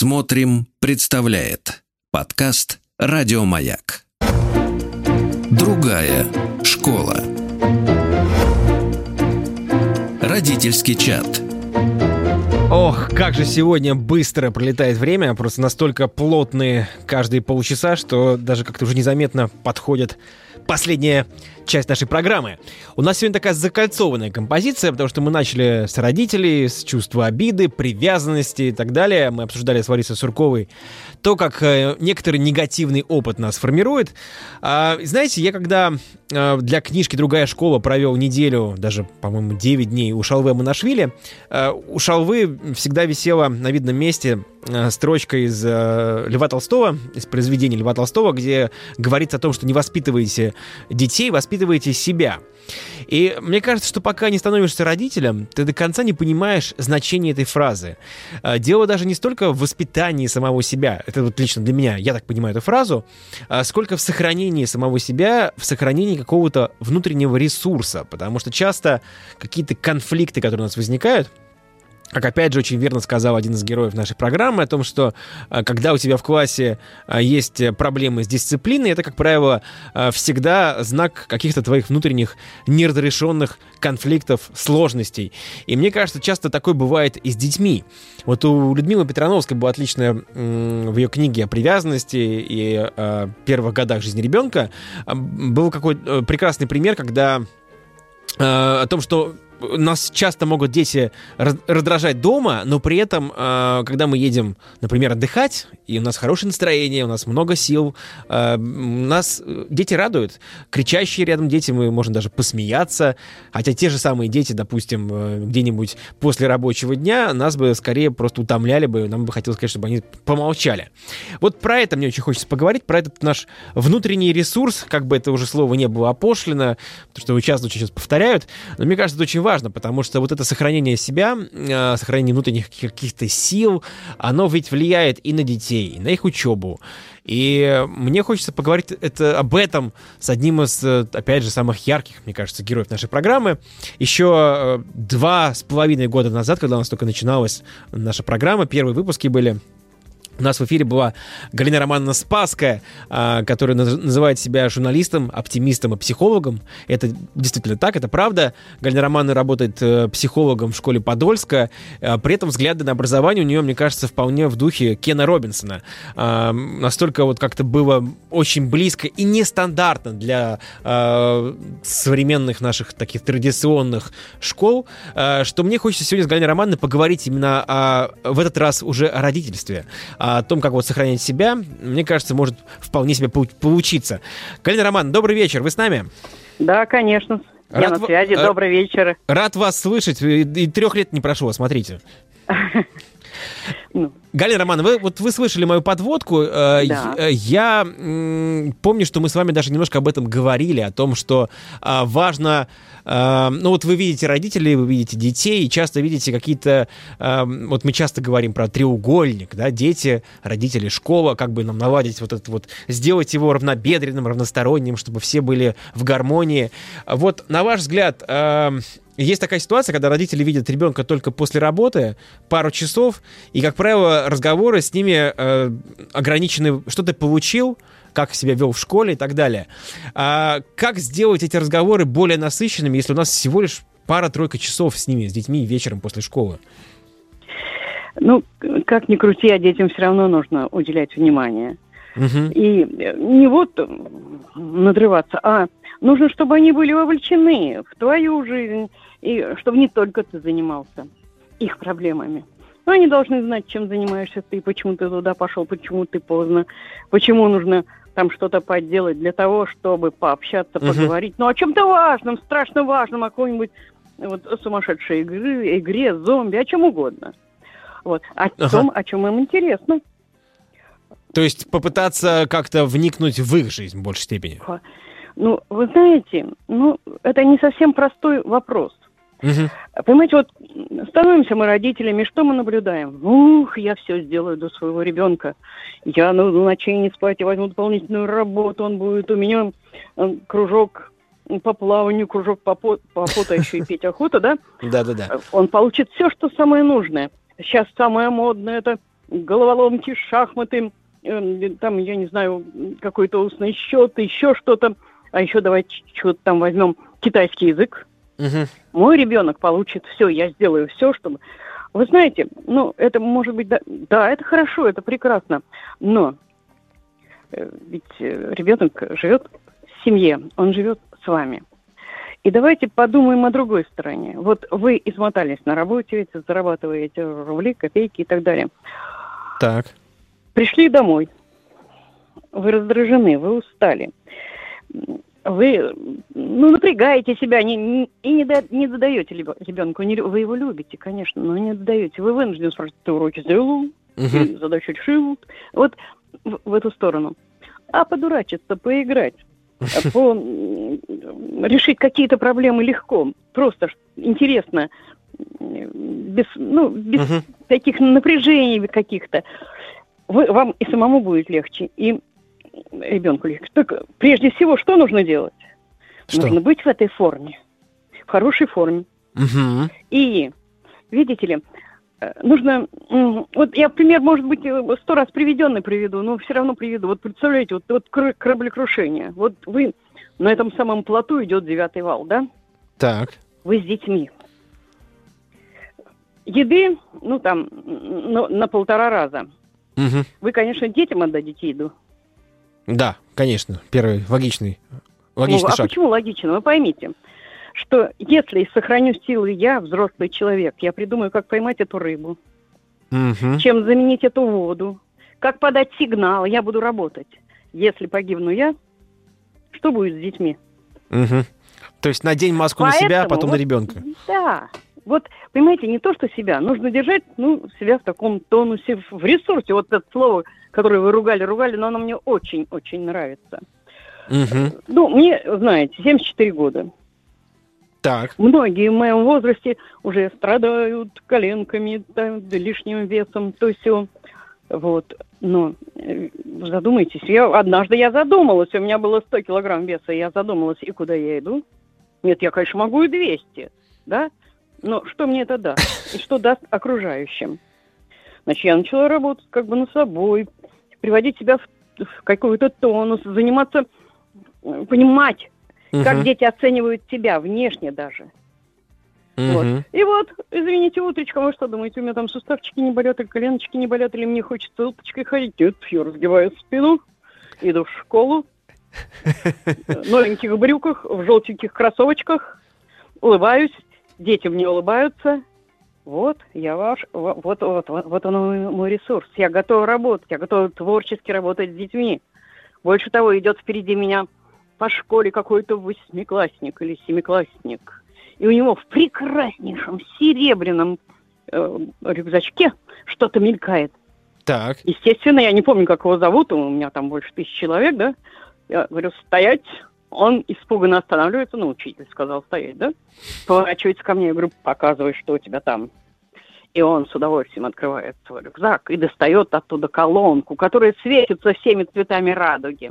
Смотрим, представляет подкаст «Радиомаяк». Другая школа. Родительский чат. Ох, как же сегодня быстро пролетает время, просто настолько плотные каждые полчаса, что даже как-то уже незаметно подходит последняя часть нашей программы. У нас сегодня такая закольцованная композиция, потому что мы начали с родителей, с чувства обиды, привязанности и так далее. Мы обсуждали с Ларисой Сурковой то, как некоторый негативный опыт нас формирует. Знаете, я когда для книжки «Другая школа» провел неделю, даже, по-моему, 9 дней у Шалвы Амонашвили, у Шалвы всегда висела на видном месте строчка из Льва Толстого, из произведения Льва Толстого, где говорится о том, что не воспитывайте детей, воспитывайте себя. И мне кажется, что пока не становишься родителем, ты до конца не понимаешь значение этой фразы. Дело даже не столько в воспитании самого себя, это вот лично для меня, я так понимаю эту фразу, сколько в сохранении самого себя, в сохранении какого-то внутреннего ресурса, потому что часто какие-то конфликты, которые у нас возникают, как опять же очень верно сказал один из героев нашей программы, о том, что когда у тебя в классе есть проблемы с дисциплиной, это, как правило, всегда знак каких-то твоих внутренних неразрешенных конфликтов, сложностей. И мне кажется, часто такое бывает и с детьми. Вот у Людмилы Петрановской было отличное в ее книге о привязанности и первых годах жизни ребенка был какой-то прекрасный пример, когда о том, что нас часто могут дети раздражать дома, но при этом, когда мы едем, например, отдыхать, и у нас хорошее настроение, у нас много сил, нас дети радуют. Кричащие рядом дети, мы можем даже посмеяться, хотя те же самые дети, допустим, где-нибудь после рабочего дня нас бы скорее просто утомляли бы, нам бы хотелось, конечно, чтобы они помолчали. Вот про это мне очень хочется поговорить, про этот наш внутренний ресурс, как бы это уже слово не было опошлено, потому что его часто очень сейчас повторяют, но мне кажется, это очень важно, потому что вот это сохранение себя, сохранение внутренних каких-то сил, оно ведь влияет и на детей, и на их учебу. И мне хочется поговорить об этом с одним из, опять же, самых ярких, мне кажется, героев нашей программы. Еще 2,5 года назад, когда у нас только начиналась наша программа, первые выпуски были, у нас в эфире была Галина Романовна Спасская, которая называет себя журналистом, оптимистом и психологом. Это действительно так, это правда. Галина Романовна работает психологом в школе Подольска. При этом взгляды на образование у нее, мне кажется, вполне в духе Кена Робинсона. Настолько вот как-то было очень близко и нестандартно для современных наших таких традиционных школ, что мне хочется сегодня с Галиной Романовной поговорить именно в этот раз уже о родительстве. О том, как вот сохранять себя, мне кажется, может вполне себе получиться. Галина Романовна, добрый вечер, вы с нами? Да, конечно. Я на связи, добрый вечер. Рад вас слышать, и 3 лет не прошло, смотрите. Галина Романовна, вы слышали мою подводку. Да. Я помню, что мы с вами даже немножко об этом говорили, о том, что важно... Ну вот вы видите родителей, вы видите детей, и часто видите какие-то... Вот мы часто говорим про треугольник, да, дети, родители, школа, как бы нам наладить вот это вот, сделать его равнобедренным, равносторонним, чтобы все были в гармонии. Вот, на ваш взгляд... Есть такая ситуация, когда родители видят ребенка только после работы, пару часов, и, как правило, разговоры с ними ограничены, что ты получил, как себя вел в школе и так далее. Как сделать эти разговоры более насыщенными, если у нас всего лишь пара-тройка часов с ними, с детьми вечером после школы? Ну, как ни крути, а детям все равно нужно уделять внимание. Угу. И не вот надрываться, а нужно, чтобы они были вовлечены в твою жизнь, и чтобы не только ты занимался их проблемами. Но они должны знать, чем занимаешься ты, почему ты туда пошел, почему ты поздно, почему нужно там что-то поделать для того, чтобы пообщаться, поговорить. Ну, о чем-то важном, страшно важном, о какой-нибудь вот, сумасшедшей игре, зомби, о чем угодно. Вот. О том, о чем им интересно. То есть попытаться как-то вникнуть в их жизнь в большей степени? Ну, вы знаете, это не совсем простой вопрос. Понимаете, вот становимся мы родителями, что мы наблюдаем? Я все сделаю для своего ребенка. Я ночей не спать, я возьму дополнительную работу, он будет у меня кружок по плаванию, кружок по фото, еще и петь охота, да? Да. Он получит все, что самое нужное. Сейчас самое модное, это головоломки, шахматы, там, я не знаю, какой-то устный счет, еще что-то. А еще давайте что-то там возьмем китайский язык. Мой ребенок получит все, я сделаю все, чтобы... Вы знаете, это может быть... Да, это хорошо, это прекрасно, но ведь ребенок живет в семье, он живет с вами. И давайте подумаем о другой стороне. Вот вы измотались на работе, ведь зарабатываете рубли, копейки и так далее. Так. Пришли домой, вы раздражены, вы устали. Вы напрягаете себя и не додаете ребенку. Вы его любите, конечно, но не додаете. Вы вынуждены спрашивать, ты уроки сделал? Ты задачу решил? Вот в эту сторону. А подурачиться, поиграть, решить какие-то проблемы легко, просто интересно, без таких напряжений каких-то. Вам и самому будет легче, и ребенку легче. Так прежде всего, что нужно делать? Что? Нужно быть в этой форме, в хорошей форме. И, видите ли, нужно... Вот я пример, может быть, 100 раз приведенный приведу, но все равно приведу. Вот представляете, вот кораблекрушение. Вот вы на этом самом плоту идет 9-й вал, да? Так. Вы с детьми. Еды, на 1,5 раза. Вы, конечно, детям отдадите еду. Да, конечно. Первый логичный шаг. А почему логично? Вы поймите, что если сохраню силы я, взрослый человек, я придумаю, как поймать эту рыбу, чем заменить эту воду, как подать сигнал, я буду работать. Если погибну я, что будет с детьми? То есть надень маску на себя, а потом на ребенка. Да. Вот, понимаете, не то, что себя. Нужно держать, себя в таком тонусе, в ресурсе. Вот это слово, которое вы ругали, но оно мне очень-очень нравится. Мне, знаете, 74 года. Так. Многие в моем возрасте уже страдают коленками, лишним весом, то все. Вот. Но задумайтесь, однажды я задумалась, у меня было 100 килограмм веса, я задумалась, и куда я иду? Нет, я, конечно, могу и 200, да? Но что мне это даст? И что даст окружающим? Значит, я начала работать над собой, приводить себя в какой-то тонус, заниматься, понимать, как дети оценивают тебя, внешне даже. Вот. И вот, извините, утречком, вы что думаете, у меня там суставчики не болят, и коленочки не болят, или мне хочется уточкой ходить? Нет, я разгибаю спину, иду в школу, в новеньких брюках, в желтеньких кроссовочках, улыбаюсь, дети мне улыбаются. Вот, вот он мой ресурс. Я готова работать, я готова творчески работать с детьми. Больше того, идет впереди меня по школе какой-то 8-классник или 7-классник. И у него в прекраснейшем серебряном рюкзачке что-то мелькает. Так. Естественно, я не помню, как его зовут, у меня там больше 1000 человек, да? Я говорю, стоять. Он испуганно останавливается, учитель сказал стоять, да? Поворачивается ко мне, я говорю, показывай, что у тебя там. И он с удовольствием открывает свой рюкзак и достает оттуда колонку, которая светится всеми цветами радуги.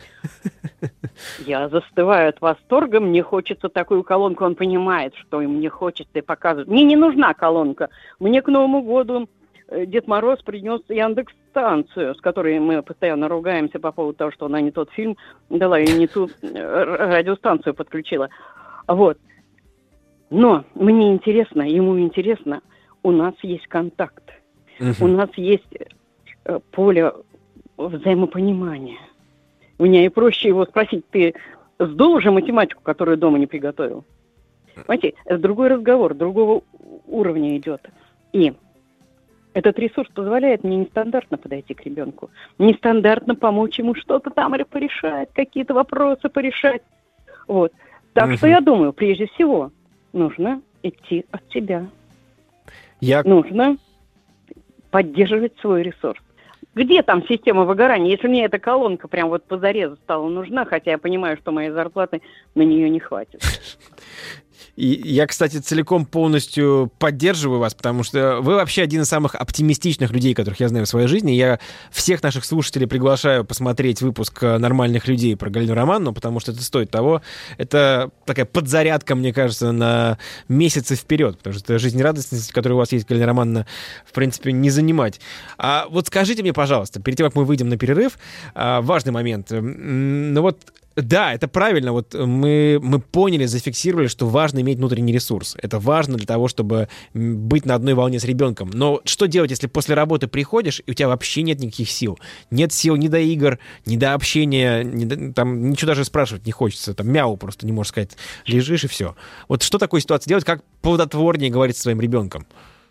Я застываю от восторга, мне хочется такую колонку, он понимает, что мне хочется, и показывает. Мне не нужна колонка, мне к Новому году Дед Мороз принес Яндекс-станцию, с которой мы постоянно ругаемся по поводу того, что она не тот фильм дала и не ту радиостанцию подключила. Вот. Но мне интересно, ему интересно, у нас есть контакт, у нас есть поле взаимопонимания. Мне и проще его спросить, ты сдул уже математику, которую дома не приготовил? Понимаете, это другой разговор, другого уровня идет. И этот ресурс позволяет мне нестандартно подойти к ребенку, нестандартно помочь ему что-то там порешать, какие-то вопросы порешать. Вот. Так что я думаю, прежде всего, нужно идти от себя. Нужно поддерживать свой ресурс. Где там система выгорания, если мне эта колонка прям вот по зарезу стала нужна, хотя я понимаю, что моей зарплаты на нее не хватит. И я, кстати, целиком полностью поддерживаю вас, потому что вы вообще один из самых оптимистичных людей, которых я знаю в своей жизни. Я всех наших слушателей приглашаю посмотреть выпуск «Нормальных людей» про Галину Романовну, потому что это стоит того. Это такая подзарядка, мне кажется, на месяцы вперед, потому что жизнерадостность, которая у вас есть, Галина Романовна, в принципе, не занимать. А вот скажите мне, пожалуйста, перед тем, как мы выйдем на перерыв, важный момент. Ну вот, да, это правильно. Вот мы поняли, зафиксировали, что важно иметь внутренний ресурс. Это важно для того, чтобы быть на одной волне с ребенком. Но что делать, если после работы приходишь, и у тебя вообще нет никаких сил? Нет сил ни до игр, ни до общения, там ничего даже спрашивать не хочется. Там мяу просто не можешь сказать. Лежишь и все. Вот что такой ситуации делать? Как плодотворнее говорить со своим ребенком?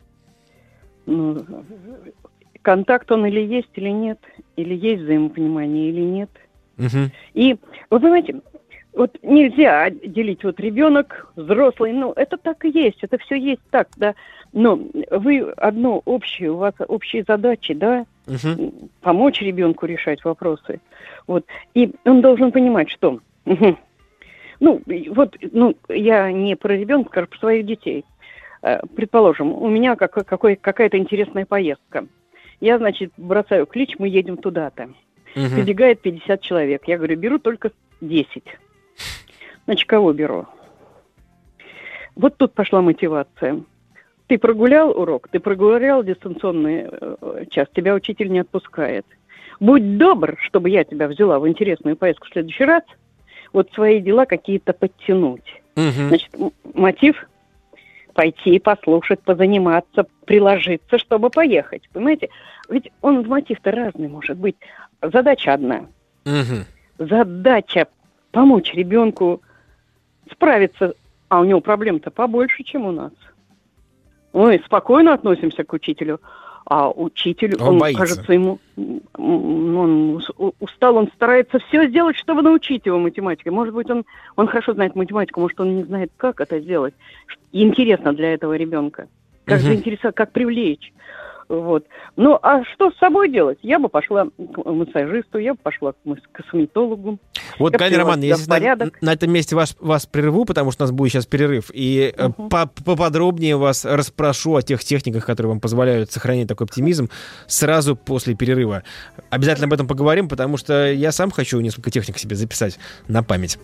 Ну, контакт он или есть, или нет. Или есть взаимопонимание, или нет. Угу. И, вы понимаете, вот нельзя делить вот ребенок, взрослый, ну, это так и есть, это все есть так, да, но вы одно общее, у вас общие задачи, да, помочь ребенку решать вопросы, вот, и он должен понимать, что, ну, вот, ну, я не про ребенка, а про своих детей, предположим, у меня какая-то интересная поездка, я, значит, бросаю клич, мы едем туда-то. Прибегает 50 человек. Я говорю, беру только 10. Значит, кого беру? Вот тут пошла мотивация. Ты прогулял урок, ты прогулял дистанционный час, тебя учитель не отпускает. Будь добр, чтобы я тебя взяла в интересную поездку в следующий раз, вот свои дела какие-то подтянуть. Значит, мотив пойти, послушать, позаниматься, приложиться, чтобы поехать. Понимаете? Ведь он мотив-то разный может быть. Задача одна. Задача помочь ребенку справиться, а у него проблем-то побольше, чем у нас. Мы спокойно относимся к учителю, а учитель, он кажется, ему он устал, он старается все сделать, чтобы научить его математике. Может быть, он хорошо знает математику, может, он не знает, как это сделать. Интересно для этого ребенка. Как заинтересовать, как привлечь. Вот. Ну, а что с собой делать? Я бы пошла к массажисту, я бы пошла к косметологу. Вот, Галина Романовна, я здесь на этом месте вас прерву, потому что у нас будет сейчас перерыв, и поподробнее вас расспрошу о тех техниках, которые вам позволяют сохранить такой оптимизм сразу после перерыва. Обязательно об этом поговорим, потому что я сам хочу несколько техник себе записать на память.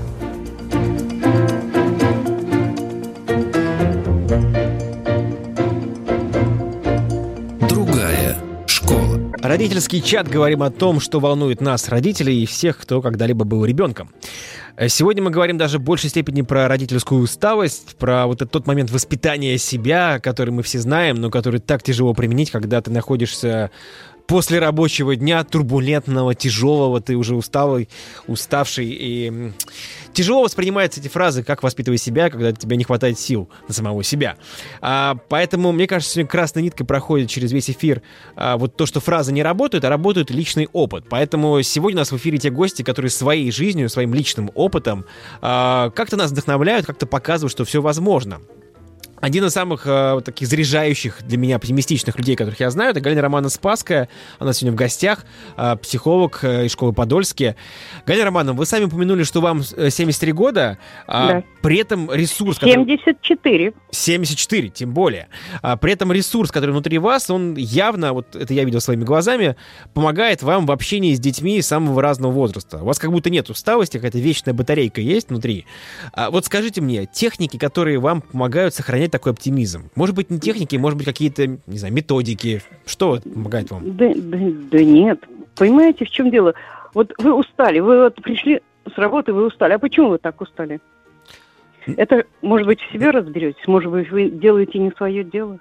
Родительский чат. Говорим о том, что волнует нас, родителей, и всех, кто когда-либо был ребенком. Сегодня мы говорим даже в большей степени про родительскую усталость, про вот этот тот момент воспитания себя, который мы все знаем, но который так тяжело применить, когда ты находишься после рабочего дня, турбулентного, тяжелого, ты уже уставший, и тяжело воспринимаются эти фразы, как воспитывай себя, когда тебе не хватает сил на самого себя. Поэтому, мне кажется, сегодня красной ниткой проходит через весь эфир вот то, что фразы не работают, а работает личный опыт. Поэтому сегодня у нас в эфире те гости, которые своей жизнью, своим личным опытом как-то нас вдохновляют, как-то показывают, что все возможно. Один из самых таких заряжающих для меня оптимистичных людей, которых я знаю, это Галина Романовна Спасская. Она сегодня в гостях, психолог из школы Подольские. Галина Романовна, вы сами упомянули, что вам 73 года, да. При этом ресурс... 74. 74, тем более. При этом ресурс, который внутри вас, он явно, вот это я видел своими глазами, помогает вам в общении с детьми самого разного возраста. У вас как будто нет усталости, какая-то вечная батарейка есть внутри. Вот скажите мне, техники, которые вам помогают сохранять такой оптимизм? Может быть, не техники, может быть, какие-то, не знаю, методики. Что помогает вам? Да нет. Понимаете, в чем дело? Вот вы устали, вы вот пришли с работы, вы устали. А почему вы так устали? Это, может быть, в себе разберетесь? Может быть, вы делаете не свое дело?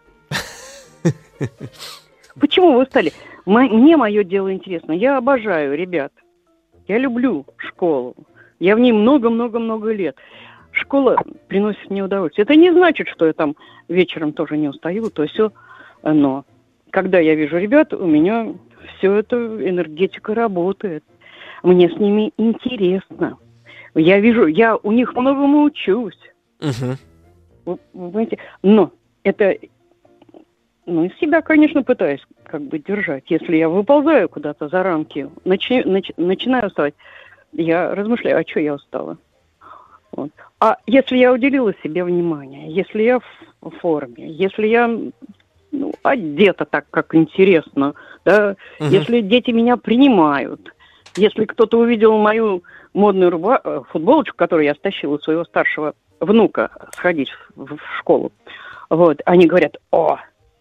Почему вы устали? Мне мое дело интересно. Я обожаю ребят. Я люблю школу. Я в ней много-много-много лет. Школа приносит мне удовольствие. Это не значит, что я там вечером тоже не устаю, то все. Но когда я вижу ребят, у меня все это энергетика работает. Мне с ними интересно. Я вижу, я у них многому учусь. Вы понимаете? Но это... из себя, конечно, пытаюсь как бы держать. Если я выползаю куда-то за рамки, начинаю уставать, я размышляю, а что я устала? Вот. А если я уделила себе внимание, если я в форме, если я одета так, как интересно, да, если дети меня принимают, если кто-то увидел мою модную футболочку, которую я стащила у своего старшего внука сходить в школу, вот, они говорят: о,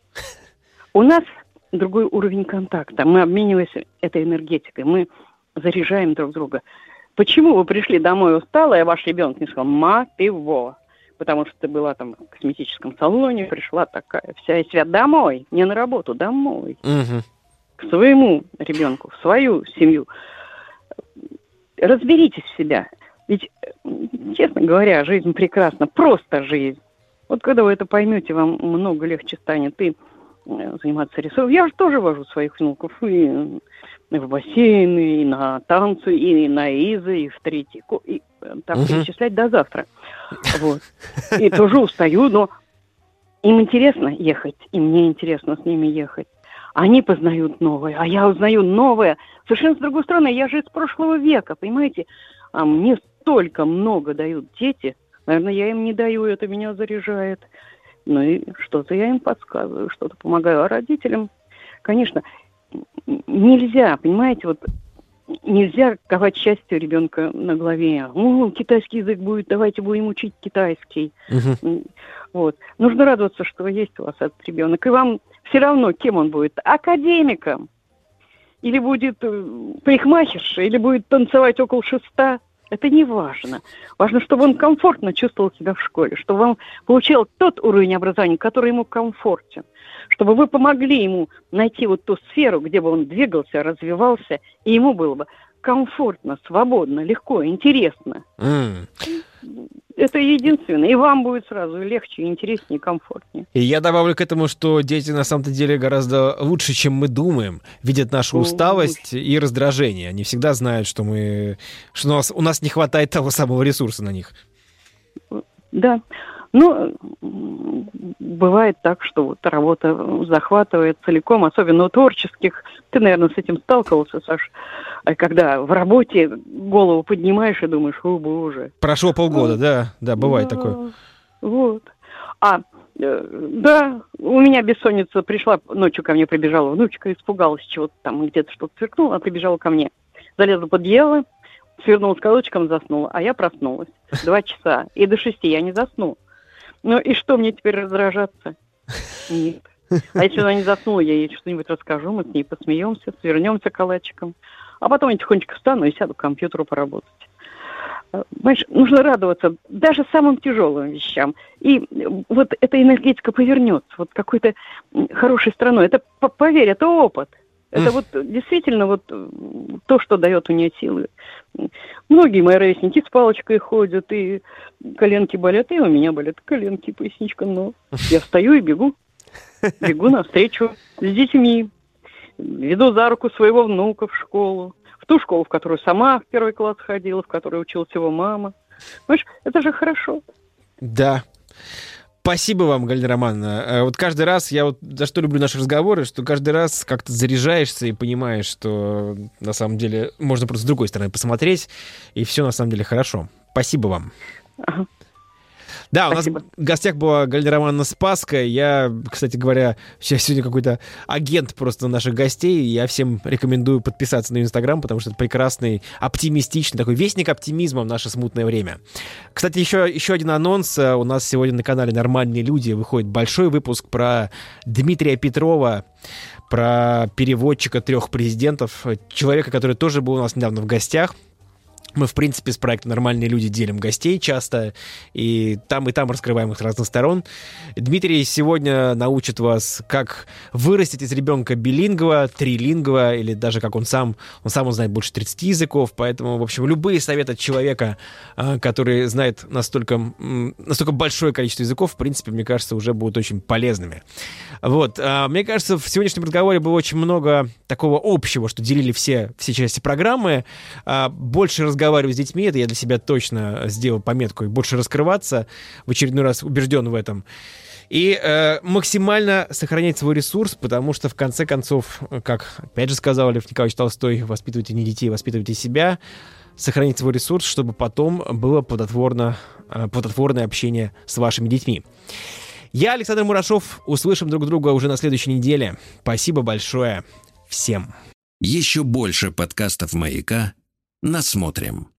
у нас другой уровень контакта, мы обмениваемся этой энергетикой, мы заряжаем друг друга. Почему вы пришли домой усталая, а ваш ребенок не сказал: ма, ты во? Потому что ты была там в косметическом салоне, пришла такая вся из себя домой, не на работу, домой. К своему ребенку, в свою семью. Разберитесь в себя. Ведь, честно говоря, жизнь прекрасна, просто жизнь. Вот когда вы это поймете, вам много легче станет и заниматься рисованием. Я же тоже вожу своих внуков и в бассейн, и на танцы, и на ИЗы, и в третий. И так перечислять до завтра. Вот. И тоже устаю, но им интересно ехать, и мне интересно с ними ехать. Они познают новое, а я узнаю новое. Совершенно с другой стороны, я же из прошлого века, понимаете? А мне столько много дают дети. Наверное, я им не даю, это меня заряжает. Ну и что-то я им подсказываю, что-то помогаю. А родителям, конечно, нельзя, понимаете, вот нельзя ковать счастье ребенка на голове. О, китайский язык будет, давайте будем учить китайский. Вот. Нужно радоваться, что есть у вас этот ребенок. И вам все равно, кем он будет? Академиком. Или будет парикмахершей, или будет танцевать около шеста. Это не важно. Важно, чтобы он комфортно чувствовал себя в школе, чтобы он получал тот уровень образования, который ему комфортен, чтобы вы помогли ему найти вот ту сферу, где бы он двигался, развивался, и ему было бы комфортно, свободно, легко, интересно. Это единственное. И вам будет сразу легче, интереснее, комфортнее. И я добавлю к этому, что дети на самом-то деле гораздо лучше, чем мы думаем, видят нашу усталость и раздражение. Они всегда знают, что у нас не хватает того самого ресурса на них. Да. Ну, бывает так, что вот работа захватывает целиком, особенно у творческих. Ты, наверное, с этим сталкивался, Саш, когда в работе голову поднимаешь и думаешь: о, боже. Прошло полгода, да, бывает такое. Вот. Да, у меня бессонница пришла, ночью ко мне прибежала внучка, испугалась чего-то там, где-то что-то сверкнуло, прибежала ко мне, залезла под одеяло, свернулась калачиком, заснула, а я проснулась 2 часа, и до 6 я не засну. Ну и что, мне теперь раздражаться? Нет. А если она не заснула, я ей что-нибудь расскажу, мы с ней посмеемся, свернемся калачиком. А потом я тихонечко встану и сяду к компьютеру поработать. Понимаешь, нужно радоваться даже самым тяжелым вещам. И вот эта энергетика повернется вот какой-то хорошей стороной. Это, поверь, это опыт. Это вот действительно вот то, что дает мне силы. Многие мои ровесники с палочкой ходят, и коленки болят, и у меня болят коленки, поясничка, но я встаю и бегу. Бегу навстречу с детьми. Веду за руку своего внука в школу. В ту школу, в которую сама в 1 класс ходила, в которой училась его мама. Понимаешь, это же хорошо. Да. Спасибо вам, Галина Романовна. Вот каждый раз, я вот за что люблю наши разговоры, что каждый раз как-то заряжаешься и понимаешь, что на самом деле можно просто с другой стороны посмотреть, и все на самом деле хорошо. Спасибо вам. Ага. Да, Спасибо. у нас в гостях была Галина Романовна Спасская. Я, кстати говоря, сегодня какой-то агент просто наших гостей. Я всем рекомендую подписаться на Инстаграм, потому что это прекрасный, оптимистичный, такой вестник оптимизма в наше смутное время. Кстати, еще один анонс. У нас сегодня на канале «Нормальные люди» выходит большой выпуск про Дмитрия Петрова, про переводчика 3 президентов, человека, который тоже был у нас недавно в гостях. Мы, в принципе, с проектом «Нормальные люди» делим гостей часто, и там раскрываем их с разных сторон. Дмитрий сегодня научит вас, как вырастить из ребенка билингва, трилингва, или даже как он сам знает больше 30 языков, поэтому, в общем, любые советы от человека, который знает настолько большое количество языков, в принципе, мне кажется, уже будут очень полезными. Вот. Мне кажется, в сегодняшнем разговоре было очень много такого общего, что делили все части программы. Больше разговаривать с детьми, это я для себя точно сделал пометку, и больше раскрываться, в очередной раз убежден в этом. И максимально сохранять свой ресурс, потому что, в конце концов, как опять же сказал Лев Николаевич Толстой, воспитывайте не детей, воспитывайте себя. сохранить свой ресурс, чтобы потом было плодотворное общение с вашими детьми. Я, Александр Мурашов. Услышим друг друга уже на следующей неделе. Спасибо большое всем. Еще больше подкастов «Маяка» насмотрим.